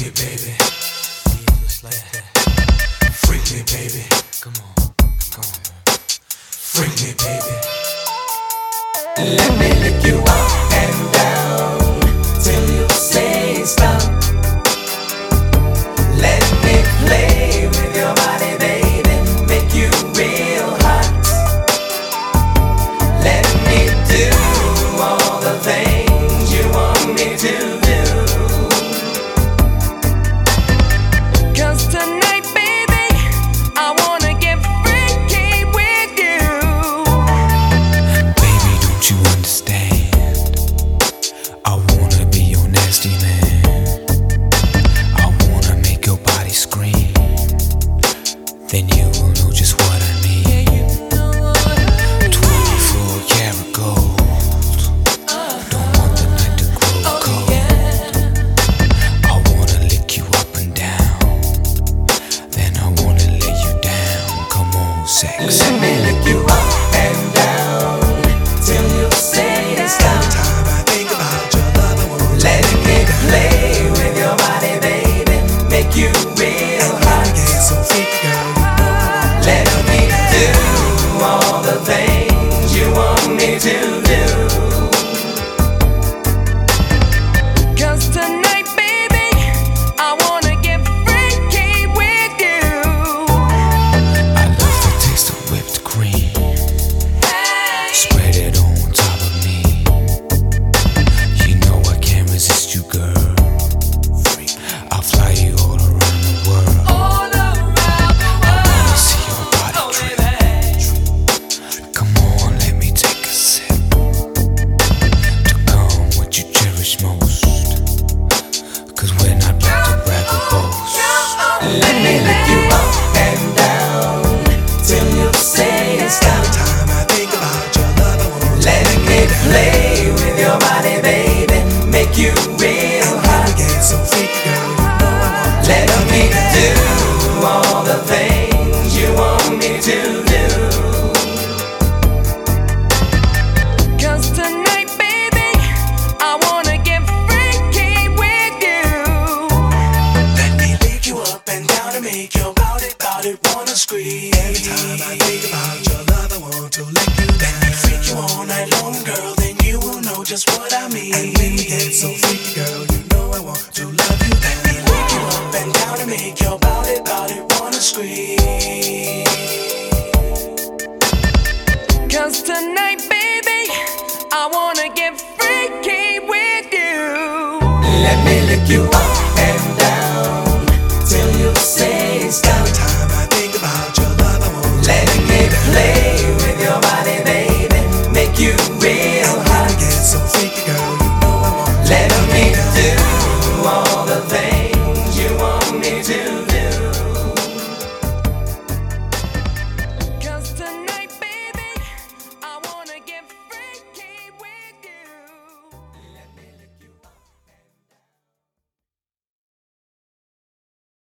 me, baby. Yeah, just like that. Freak me, baby. Come on, come on. Freak me, baby. Let me lick you up and down till you say stop. Let me play with your body, baby, make you real hot. Let me do all the things you want me to do. 'Cause tonight, baby, I wanna get freaky with you. Baby, don't you understand? I wanna be your nasty man. I wanna make your body scream. Then you will know just what I mean. 24 karat gold. Don't want the night to grow cold. I wanna lick you up and down. Then I wanna lay you down. Come on, sex. Let me lick you up and down till you say stop. Time I think about your love, I won't let me play with your body, baby, make you real hot. Get so freaky, girl, you know I want. Let me do all the things you want me to do. 'Cause tonight, baby, I wanna get freaky with you. I love the taste of whipped cream. Spread it on top of me. You know I can't resist you, girl. I'll fly you all around the world. All around the I wanna see your body drip. Come on, let me take a sip to come what you cherish most. 'Cause we're not back to brag or boast. Let me lick you up and down till you say stop. Time I think about your love, I won't let me play with your body, baby, make you real hot. Get so freaky, girl, you know I want. Let me do all the things you want me to do. 'Cause tonight, baby, I wanna get freaky with you. Let me lick you up and down and make your body wanna scream. Every time I think about your love, I want to lick you down. Let me freak you all night long, girl, then you will know just what I mean. And when we get so freaky, girl, you know I want to love you. Let me lick you up and down and make your body wanna scream. 'Cause tonight, baby, I wanna get freaky with you. Let me lick you up